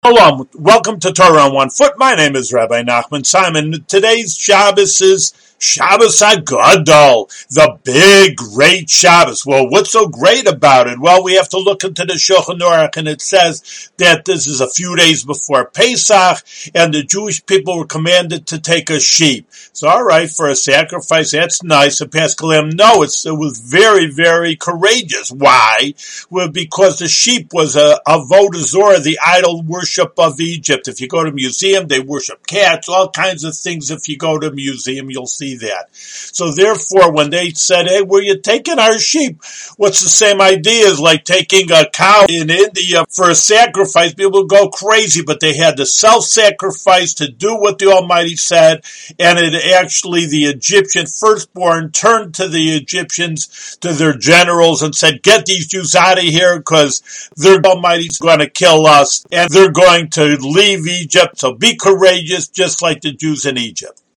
Shalom. Welcome to Torah on One Foot. My name is Rabbi Nachman Simon. Today's Shabbos is Shabbos HaGadol, the big, great Shabbos. Well, what's so great about it? Well, we have to look into the Shulchan Aruch, and it says that this is a few days before Pesach, and the Jewish people were commanded to take a sheep. So, all right, for a sacrifice, that's nice. A Paschal. No, it was very, very courageous. Why? Well, because the sheep was a avodah zorah, the idol worship of Egypt. If you go to a museum, they worship cats, all kinds of things. If you go to a museum, you'll see that. So therefore, when they said, hey, were you taking our sheep? What's the same idea as like taking a cow in India for a sacrifice? People would go crazy, but they had to self-sacrifice to do what the Almighty said, and it actually, the Egyptian firstborn turned to the Egyptians, to their generals, and said, get these Jews out of here, because their Almighty's going to kill us, and they're going to leave Egypt, so be courageous, just like the Jews in Egypt.